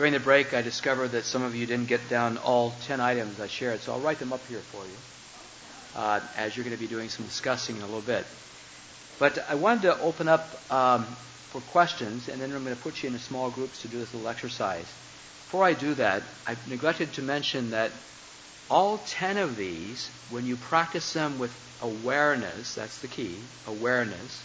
During the break, I discovered that some of you didn't get down all 10 items I shared, so I'll write them up here for you as you're going to be doing some discussing in a little bit. But I wanted to open up for questions, and then I'm going to put you into small groups to do this little exercise. Before I do that, I've neglected to mention that all 10 of these, when you practice them with awareness, that's the key, awareness,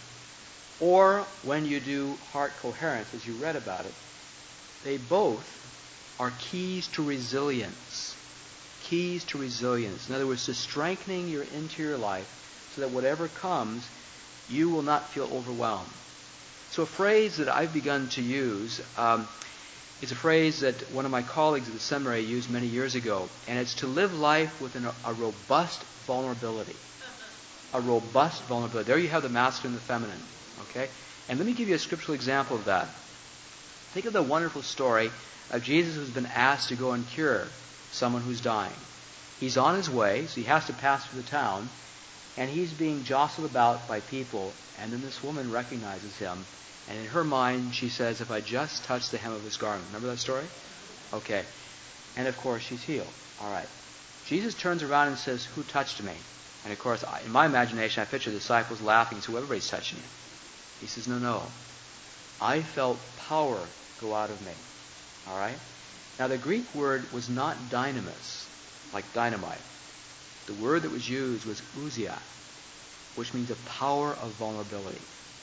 or when you do heart coherence, as you read about it, they both are keys to resilience. Keys to resilience. In other words, to strengthening your interior life so that whatever comes, you will not feel overwhelmed. So a phrase that I've begun to use is a phrase that one of my colleagues at the seminary used many years ago, and it's to live life with a robust vulnerability. A robust vulnerability. There you have the masculine and the feminine. Okay? And let me give you a scriptural example of that. Think of the wonderful story of Jesus who's been asked to go and cure someone who's dying. He's on his way, so he has to pass through the town, and he's being jostled about by people, and then this woman recognizes him, and in her mind she says, if I just touch the hem of his garment. Remember that story? Okay. And of course she's healed. All right. Jesus turns around and says, who touched me? And of course, in my imagination, I picture the disciples laughing, so everybody's touching you. He says, no. I felt power go out of me. All right? Now, the Greek word was not dynamis, like dynamite. The word that was used was ousia, which means a power of vulnerability.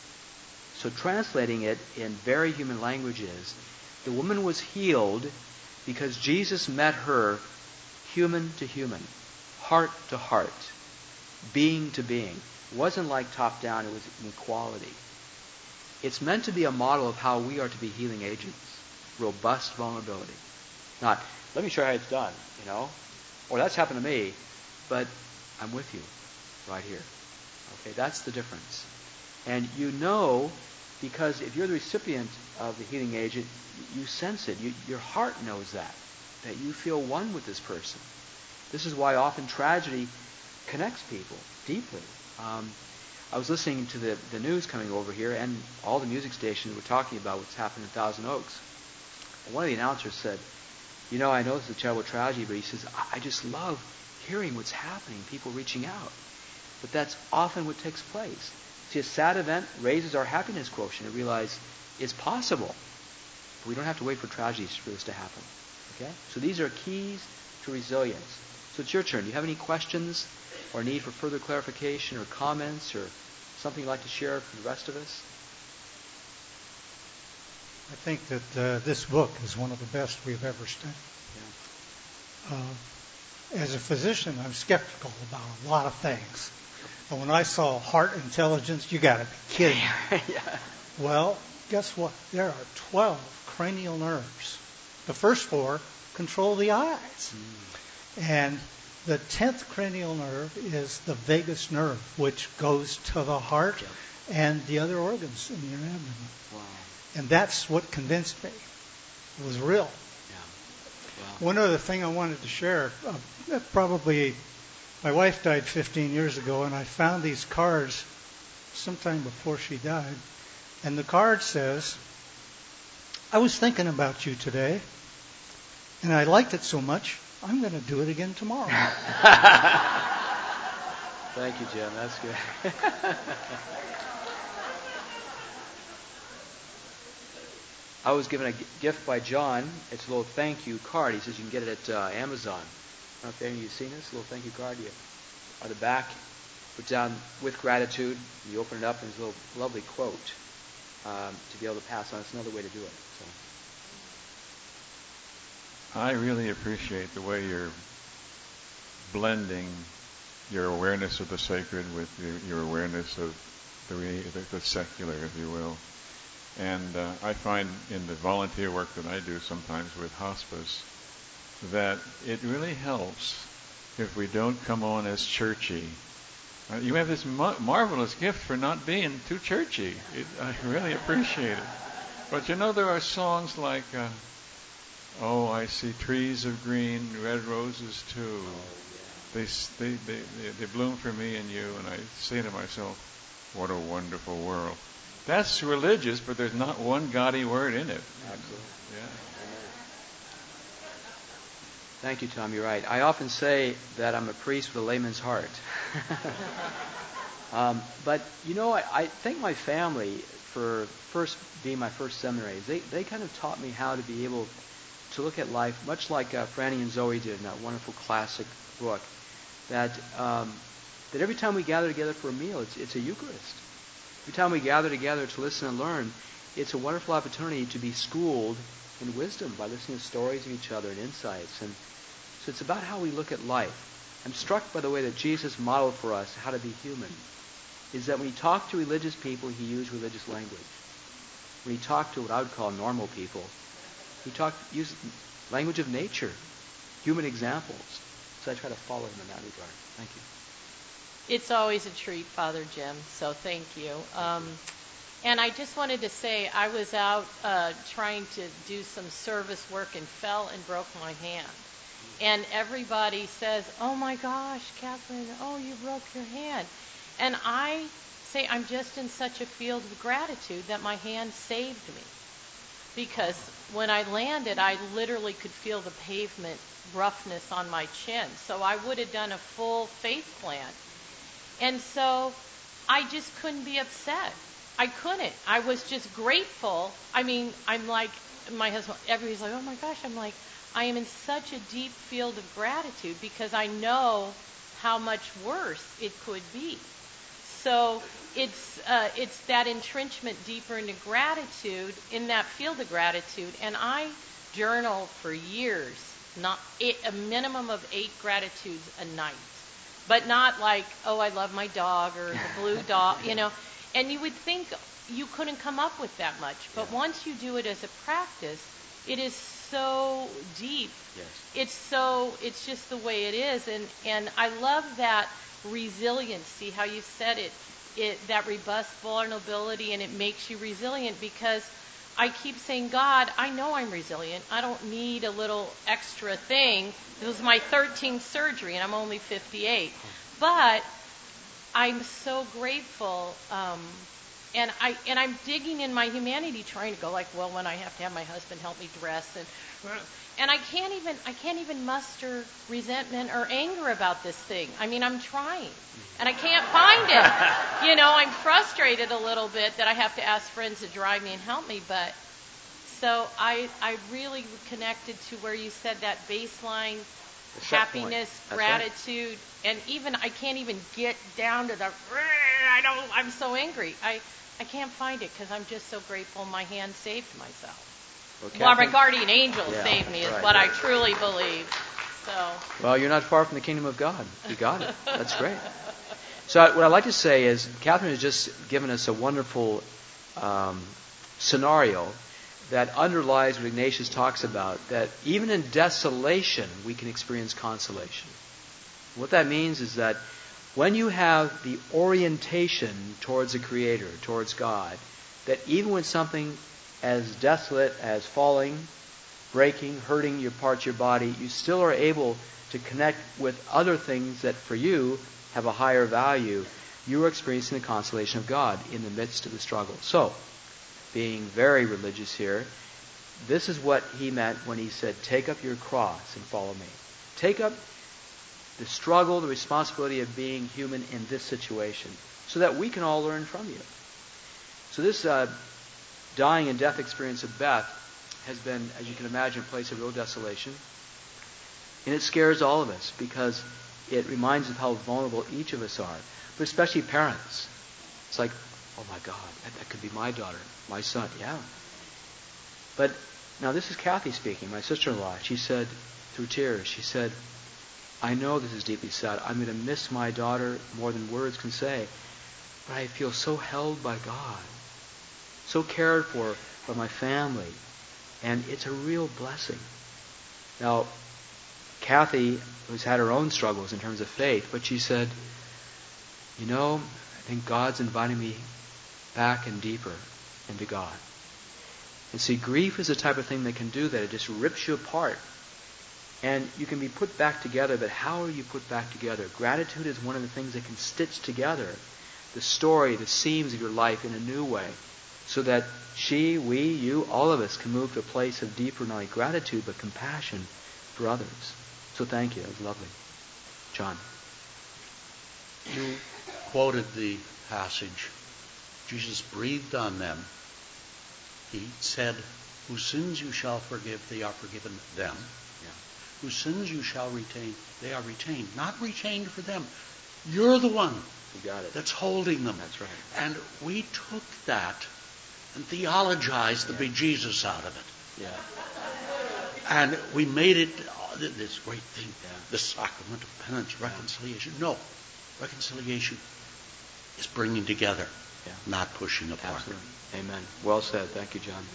So translating it in very human language is, the woman was healed because Jesus met her human to human, heart to heart, being to being. It wasn't like top down, it was equality. It's meant to be a model of how we are to be healing agents. Robust vulnerability. Not, let me show you how it's done, Or that's happened to me, but I'm with you right here. Okay, that's the difference. And because if you're the recipient of the healing agent, you sense it. Your heart knows that you feel one with this person. This is why often tragedy connects people deeply. I was listening to the news coming over here, and all the music stations were talking about what's happened in Thousand Oaks. And one of the announcers said, I know this is a terrible tragedy, but he says, I just love hearing what's happening, people reaching out. But that's often what takes place. See, a sad event raises our happiness quotient and realize it's possible. But we don't have to wait for tragedies for this to happen. Okay? So these are keys to resilience. So it's your turn. Do you have any questions or need for further clarification or comments or something you'd like to share for the rest of us? I think that this book is one of the best we've ever studied. Yeah. As a physician, I'm skeptical about a lot of things. But when I saw heart intelligence, you got to be kidding me. Yeah. Well, guess what? There are 12 cranial nerves. The first 4 control the eyes. And the 10th cranial nerve is the vagus nerve, which goes to the heart and the other organs in your abdomen. Wow. And that's what convinced me. It was real. Yeah. Wow. One other thing I wanted to share, probably my wife died 15 years ago, and I found these cards sometime before she died. And the card says, I was thinking about you today, and I liked it so much, I'm going to do it again tomorrow. Thank you, Jim. That's good. I was given a gift by John. It's a little thank you card. He says you can get it at Amazon. I don't know if any of you have seen this. A little thank you card. On the back, put down with gratitude. You open it up, and there's a little lovely quote to be able to pass on. It's another way to do it. So. I really appreciate the way you're blending your awareness of the sacred with your awareness of the secular, if you will. And I find in the volunteer work that I do sometimes with hospice that it really helps if we don't come on as churchy. You have this marvelous gift for not being too churchy. I really appreciate it. But there are songs like, oh, I see trees of green, red roses too. They bloom for me and you, and I say to myself, what a wonderful world. That's religious, but there's not one gaudy word in it. Absolutely. Yeah. Thank you, Tom. You're right. I often say that I'm a priest with a layman's heart. But, I thank my family for being my first seminaries. They kind of taught me how to be able to look at life, much like Franny and Zoe did in that wonderful classic book, that every time we gather together for a meal, it's a Eucharist. Every time we gather together to listen and learn, it's a wonderful opportunity to be schooled in wisdom by listening to stories of each other and insights. And so it's about how we look at life. I'm struck by the way that Jesus modeled for us how to be human. Is that when he talked to religious people, he used religious language. When he talked to what I would call normal people, he used language of nature, human examples. So I try to follow him in that regard. Thank you. It's always a treat, Father Jim, so thank you. And I just wanted to say, I was out trying to do some service work and fell and broke my hand. And everybody says, "Oh my gosh, Catherine, oh, you broke your hand." And I say I'm just in such a field of gratitude that my hand saved me. Because when I landed, I literally could feel the pavement roughness on my chin. So I would have done a full face plant. And so I just couldn't be upset. I couldn't. I was just grateful. I mean, I'm like, my husband, everybody's like, "Oh my gosh." I'm like, I am in such a deep field of gratitude because I know how much worse it could be. So it's that entrenchment deeper into gratitude, in that field of gratitude. And I journal for years, a minimum of 8 gratitudes a night. But not like, "Oh, I love my dog," or the blue dog, And you would think you couldn't come up with that much. But once you do it as a practice, it is so deep. Yes. It's just the way it is. And I love that resiliency, how you said it, that robust vulnerability, and it makes you resilient, because I keep saying, "God, I know I'm resilient. I don't need a little extra thing." It was my 13th surgery, and I'm only 58. But I'm so grateful, and I'm digging in my humanity, trying to go like, well, when I have to have my husband help me dress, and I can't even muster resentment or anger about this thing. I mean, I'm trying, and I can't find it. I'm frustrated a little bit that I have to ask friends to drive me and help me, but so I really connected to where you said that baseline happiness, gratitude, and even I can't even get down to the I'm so angry. I can't find it because I'm just so grateful my hand saved myself. Well, my guardian angel saved me is what I truly believe. So. Well, you're not far from the kingdom of God. You got it. That's great. So what I'd like to say is Catherine has just given us a wonderful scenario that underlies what Ignatius talks about, that even in desolation we can experience consolation. What that means is that when you have the orientation towards the Creator, towards God, that even when something as desolate as falling, breaking, hurting your parts of your body, you still are able to connect with other things that for you have a higher value. You are experiencing the consolation of God in the midst of the struggle. So, being very religious here, this is what he meant when he said, "Take up your cross and follow me." Take up the struggle, the responsibility of being human in this situation, so that we can all learn from you. So this dying and death experience of Beth has been, as you can imagine, a place of real desolation. And it scares all of us because it reminds us how vulnerable each of us are, but especially parents. It's like, oh my God, that could be my daughter, my son. Yeah. But now this is Kathy speaking, my sister-in-law. She said, through tears, she said, "I know this is deeply sad. I'm going to miss my daughter more than words can say. But I feel so held by God, so cared for by my family. And it's a real blessing." Now, Kathy has had her own struggles in terms of faith, but she said, I think God's inviting me back and deeper into God. And see, grief is the type of thing that can do that. It just rips you apart. And you can be put back together, but how are you put back together? Gratitude is one of the things that can stitch together the story, the seams of your life in a new way, so that she, we, you, all of us can move to a place of deeper not only gratitude, but compassion for others. So thank you. That was lovely. John. You quoted the passage. Jesus breathed on them. He said, whose sins you shall forgive, they are forgiven them. Yeah. Whose sins you shall retain, they are retained. Not retained for them. You're the one You got it. that's holding them. That's right. And we took that and theologized the bejesus out of it. Yeah. And we made it this great thing, Yeah. the sacrament of penance, reconciliation. No, reconciliation is bringing together, not pushing apart. Absolutely. Amen. Well said. Thank you, John.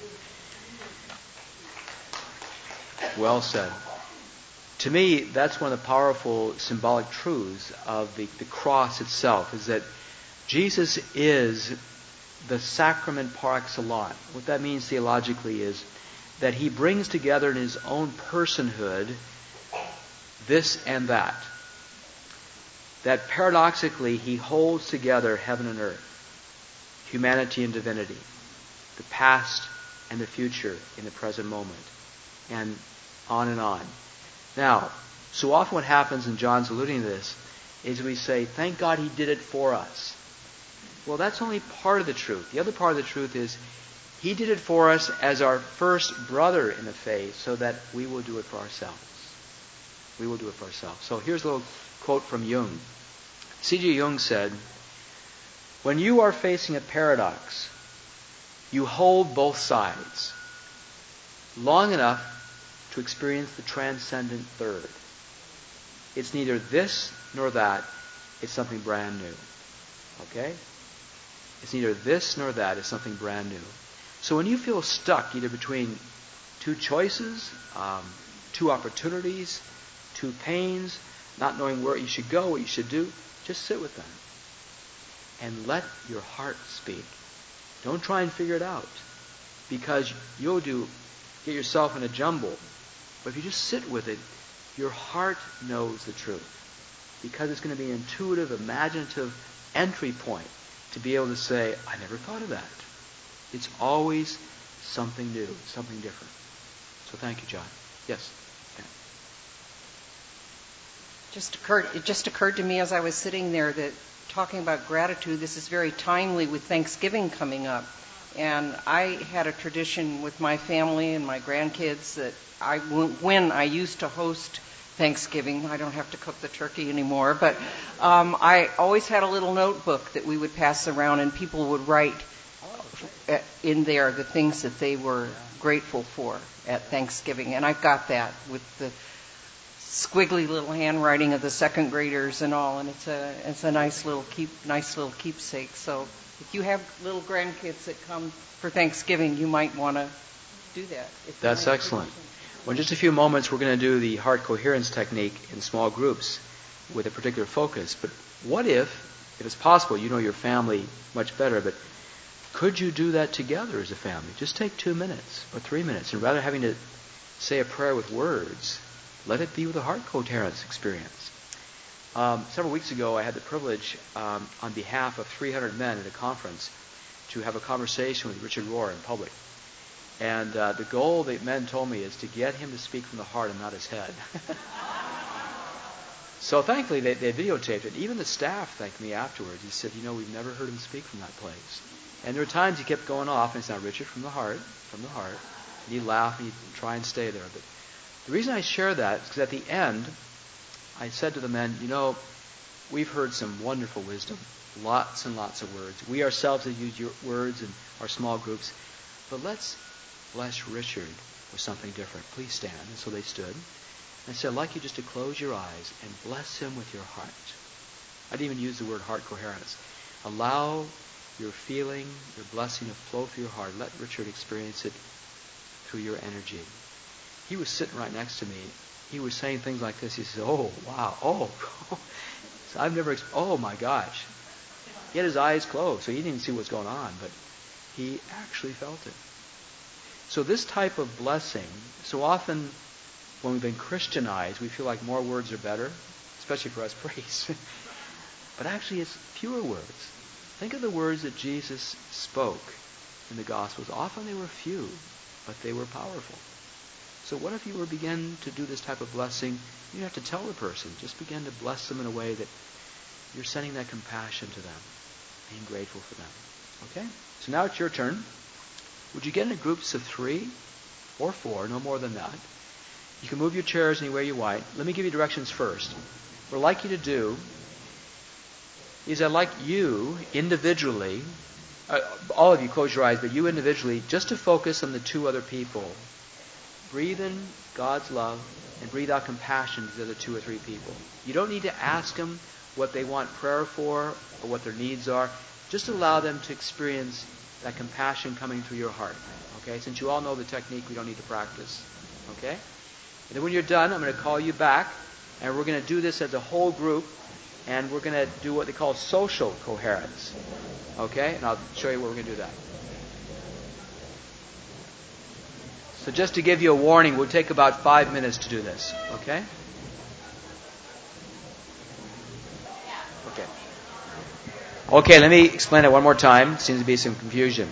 Well said. To me, that's one of the powerful symbolic truths of the cross itself, is that Jesus is the sacrament par excellence. What that means theologically is that he brings together in his own personhood this and that. That paradoxically he holds together heaven and earth, humanity and divinity, the past and the future in the present moment, and on and on. Now, so often what happens, and John's alluding to this, is we say, thank God he did it for us. Well, that's only part of the truth. The other part of the truth is he did it for us as our first brother in the faith so that we will do it for ourselves. We will do it for ourselves. So here's a little quote from Jung. C.G. Jung said, when you are facing a paradox, you hold both sides long enough to experience the transcendent third. It's neither this nor that. It's something brand new. Okay? It's neither this nor that. It's something brand new. So when you feel stuck either between two choices, two opportunities, two pains, not knowing where you should go, what you should do, just sit with them. And let your heart speak. Don't try and figure it out. Because you'll get yourself in a jumble. But if you just sit with it, your heart knows the truth. Because it's going to be an intuitive, imaginative entry point to be able to say, I never thought of that. It's always something new, something different. So thank you, John. Yes? Okay. It just occurred to me as I was sitting there that talking about gratitude, this is very timely with Thanksgiving coming up. And I had a tradition with my family and my grandkids that when I used to host Thanksgiving, I don't have to cook the turkey anymore, but I always had a little notebook that we would pass around, and people would write in there the things that they were grateful for at Thanksgiving. And I've got that with the squiggly little handwriting of the second graders and all, and it's a nice little keepsake. So if you have little grandkids that come for Thanksgiving, you might want to do that. That's excellent. Well, in just a few moments, we're going to do the heart coherence technique in small groups with a particular focus. But what if it's possible, you know your family much better, but could you do that together as a family? Just take 2 minutes or 3 minutes, and rather than having to say a prayer with words, let it be with a heart coherence experience. Several weeks ago, I had the privilege, on behalf of 300 men at a conference, to have a conversation with Richard Rohr in public. And the goal that men told me is to get him to speak from the heart and not his head. So thankfully, they videotaped it. Even the staff thanked me afterwards. He said, we've never heard him speak from that place. And there were times he kept going off, and it's not Richard from the heart. And he'd laugh, and he'd try and stay there. But the reason I share that is because at the end, I said to the men, we've heard some wonderful wisdom, lots and lots of words. We ourselves have used your words in our small groups. But let's bless Richard with something different. Please stand. And so they stood. And I said, I'd like you just to close your eyes and bless him with your heart. I didn't even use the word heart coherence. Allow your feeling, your blessing to flow through your heart. Let Richard experience it through your energy. He was sitting right next to me. He was saying things like this. He said, oh, wow, oh. So I've never, oh my gosh. He had his eyes closed, so he didn't even see what's going on, but he actually felt it. So this type of blessing, so often when we've been Christianized, we feel like more words are better, especially for us priests. But actually it's fewer words. Think of the words that Jesus spoke in the Gospels. Often they were few, but they were powerful. So what if you were begin to do this type of blessing? You don't have to tell the person. Just begin to bless them in a way that you're sending that compassion to them, being grateful for them. Okay? So now it's your turn. Would you get into groups of 3 or 4, no more than that? You can move your chairs anywhere you want. Let me give you directions first. What I'd like you to do is I'd like you individually, all of you close your eyes, but you individually, just to focus on the 2 other people. Breathe in God's love and breathe out compassion to the other 2 or 3 people. You don't need to ask them what they want prayer for or what their needs are. Just allow them to experience that compassion coming through your heart. Okay? Since you all know the technique, we don't need to practice. Okay? And then when you're done, I'm going to call you back, and we're going to do this as a whole group, and we're going to do what they call social coherence. Okay? And I'll show you where we're going to do that. So just to give you a warning, we'll take about 5 minutes to do this. Okay? Okay. Okay, let me explain it one more time. Seems to be some confusion.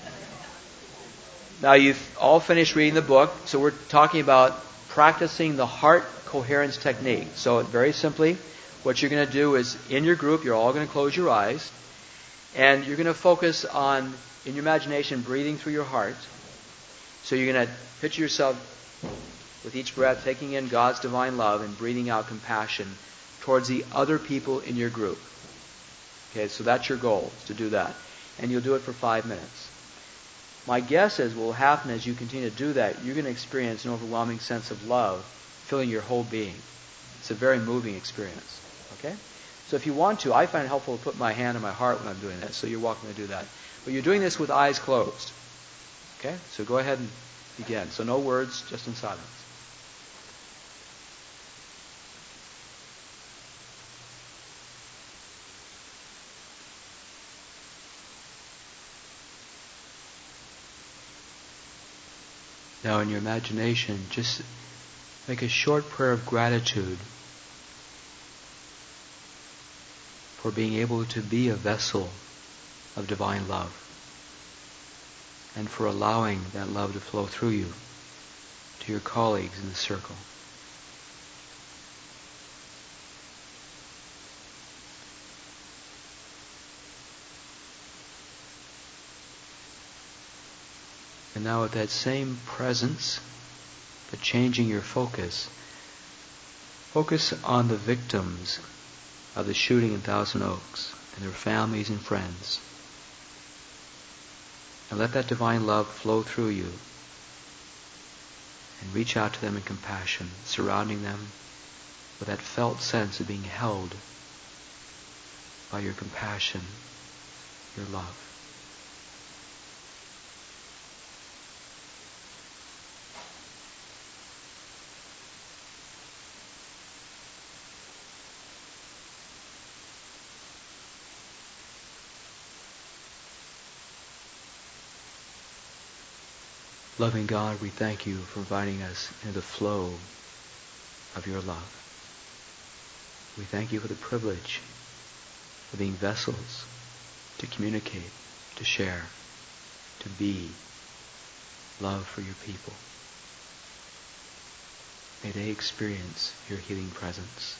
Now you've all finished reading the book, so we're talking about practicing the heart coherence technique. So very simply, what you're going to do is, in your group, you're all going to close your eyes, and you're going to focus on, in your imagination, breathing through your heart. So you're going to picture yourself with each breath taking in God's divine love and breathing out compassion towards the other people in your group. Okay, so that's your goal, is to do that. And you'll do it for 5 minutes. My guess is what will happen as you continue to do that, you're going to experience an overwhelming sense of love filling your whole being. It's a very moving experience. Okay? So if you want to, I find it helpful to put my hand on my heart when I'm doing this, so you're welcome to do that. But you're doing this with eyes closed. Okay? So go ahead and begin. So no words, just in silence. Now in your imagination, just make a short prayer of gratitude for being able to be a vessel of divine love and for allowing that love to flow through you to your colleagues in the circle. And now with that same presence, but changing your focus, focus on the victims of the shooting in Thousand Oaks and their families and friends. And let that divine love flow through you and reach out to them in compassion, surrounding them with that felt sense of being held by your compassion, your love. Loving God, we thank you for inviting us into the flow of your love. We thank you for the privilege of being vessels to communicate, to share, to be love for your people. May they experience your healing presence.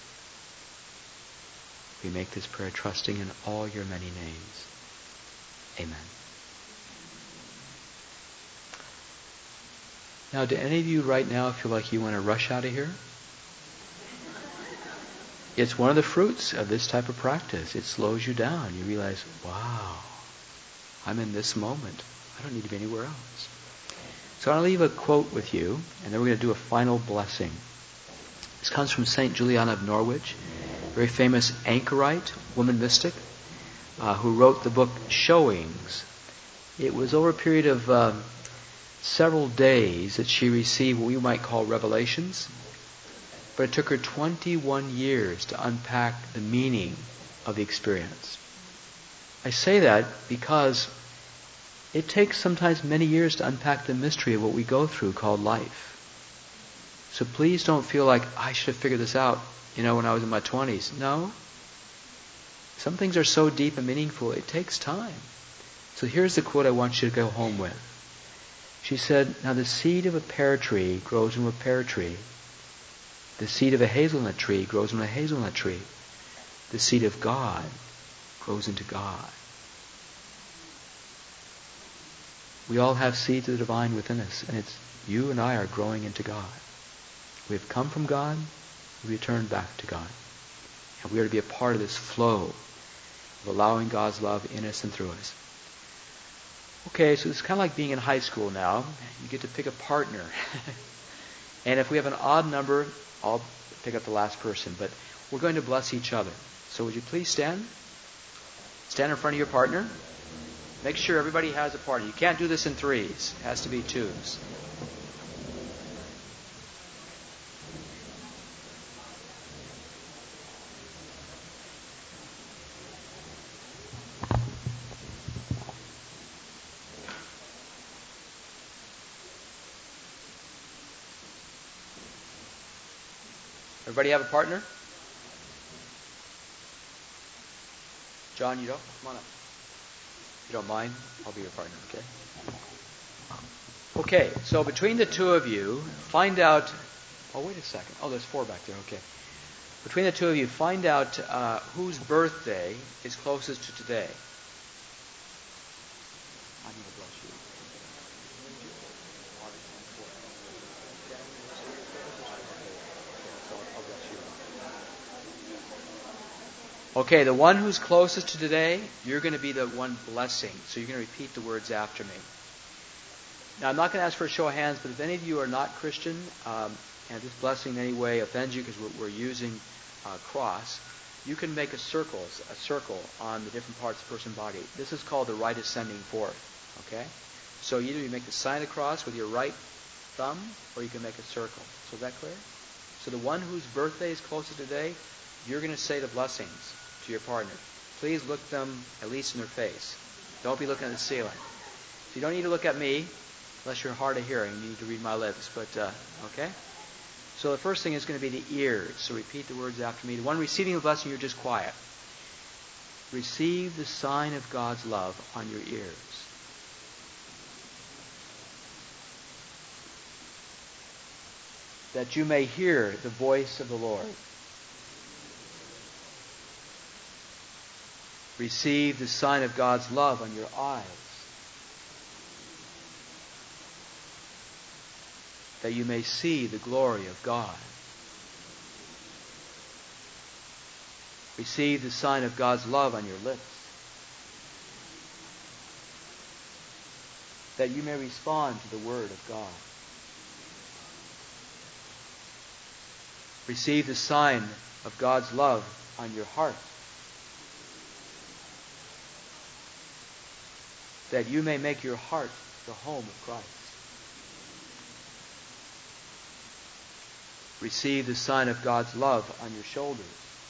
We make this prayer trusting in all your many names. Amen. Now, do any of you right now feel like you want to rush out of here? It's one of the fruits of this type of practice. It slows you down. You realize, wow, I'm in this moment. I don't need to be anywhere else. So I'll leave a quote with you, and then we're going to do a final blessing. This comes from St. Juliana of Norwich, a very famous anchorite, woman mystic, who wrote the book Showings. It was over a period of several days that she received what we might call revelations, but it took her 21 years to unpack the meaning of the experience. I say that because it takes sometimes many years to unpack the mystery of what we go through called life. So please don't feel like I should have figured this out, when I was in my 20s. No. Some things are so deep and meaningful, it takes time. So here's the quote I want you to go home with. She said, now the seed of a pear tree grows into a pear tree. The seed of a hazelnut tree grows into a hazelnut tree. The seed of God grows into God. We all have seeds of the divine within us, and it's you and I are growing into God. We have come from God, we return back to God. And we are to be a part of this flow of allowing God's love in us and through us. Okay, so it's kind of like being in high school now. You get to pick a partner. And if we have an odd number, I'll pick up the last person. But we're going to bless each other. So would you please stand? Stand in front of your partner. Make sure everybody has a partner. You can't do this in threes. It has to be twos. Everybody have a partner? John, you don't? Come on up. If you don't mind, I'll be your partner, okay? Okay, so between the two of you, find out... Oh, wait a second. Oh, there's 4 back there, okay. Between the two of you, find out whose birthday is closest to today. I'm going to bless you. Okay, the one who's closest to today, you're going to be the one blessing. So you're going to repeat the words after me. Now, I'm not going to ask for a show of hands, but if any of you are not Christian, and this blessing in any way offends you because we're using cross, you can make a circle on the different parts of the person's body. This is called the right ascending fourth. Okay? So either you make the sign of the cross with your right thumb, or you can make a circle. So is that clear? So the one whose birthday is closest today, you're going to say the blessings to your partner. Please look them at least in their face. Don't be looking at the ceiling. So you don't need to look at me unless you're hard of hearing. You need to read my lips. But okay? So the first thing is going to be the ears. So repeat the words after me. The one receiving the blessing, you're just quiet. Receive the sign of God's love on your ears. That you may hear the voice of the Lord. Receive the sign of God's love on your eyes. That you may see the glory of God. Receive the sign of God's love on your lips. That you may respond to the Word of God. Receive the sign of God's love on your heart. That you may make your heart the home of Christ. Receive the sign of God's love on your shoulders.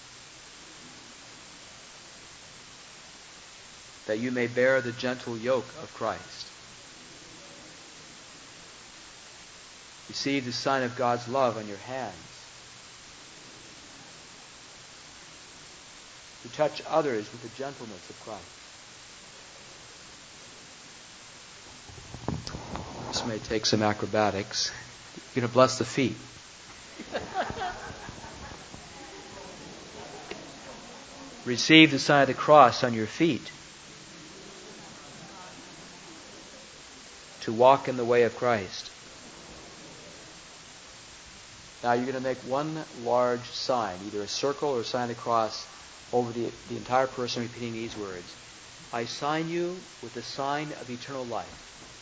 That you may bear the gentle yoke of Christ. Receive the sign of God's love on your hands. To touch others with the gentleness of Christ. This may take some acrobatics. You're going to bless the feet. Receive the sign of the cross on your feet. To walk in the way of Christ. Now you're going to make one large sign, either a circle or a sign of the cross, over the entire person, repeating these words. I sign you with the sign of eternal life.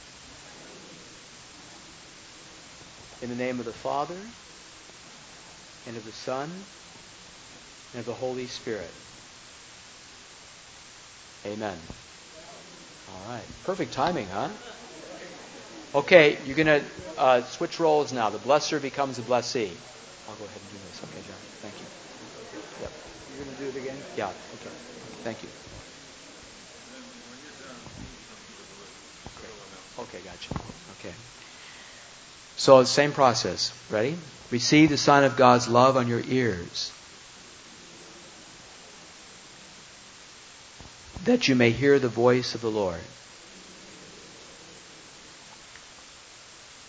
In the name of the Father, and of the Son, and of the Holy Spirit. Amen. All right. Perfect timing, huh? Okay, you're going to switch roles now. The blesser becomes the blessee. I'll go ahead and do this. Okay, John. Thank you. Yep. You're going to do it again? Yeah. Okay. Thank you. Okay, gotcha. Okay. So the same process. Ready? Receive the sign of God's love on your ears. That you may hear the voice of the Lord.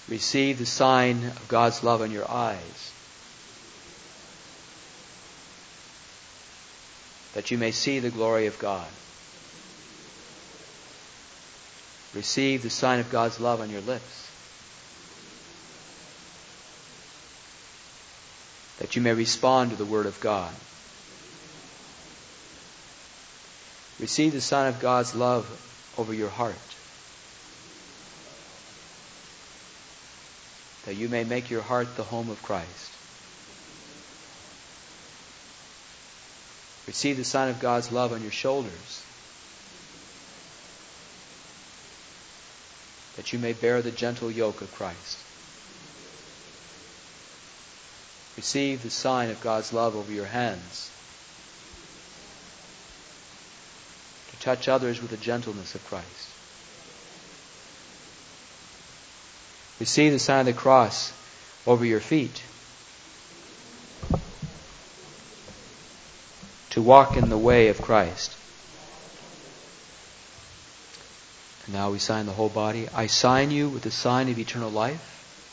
Receive the sign of God's love on your eyes, that you may see the glory of God. Receive the sign of God's love on your lips, that you may respond to the Word of God. Receive the sign of God's love over your heart, that you may make your heart the home of Christ. Receive the sign of God's love on your shoulders, that you may bear the gentle yoke of Christ. Receive the sign of God's love over your hands, to touch others with the gentleness of Christ. Receive the sign of the cross over your feet, to walk in the way of Christ. And now we sign the whole body. I sign you with the sign of eternal life.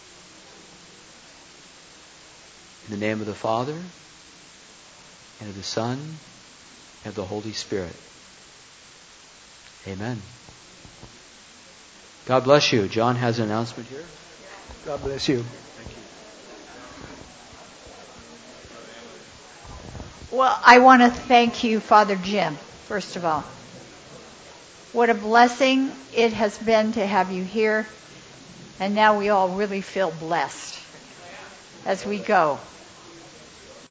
In the name of the Father, and of the Son, and of the Holy Spirit. Amen. God bless you. John has an announcement here. God bless you. Thank you. Well, I want to thank you, Father Jim, first of all. What a blessing it has been to have you here. And now we all really feel blessed as we go.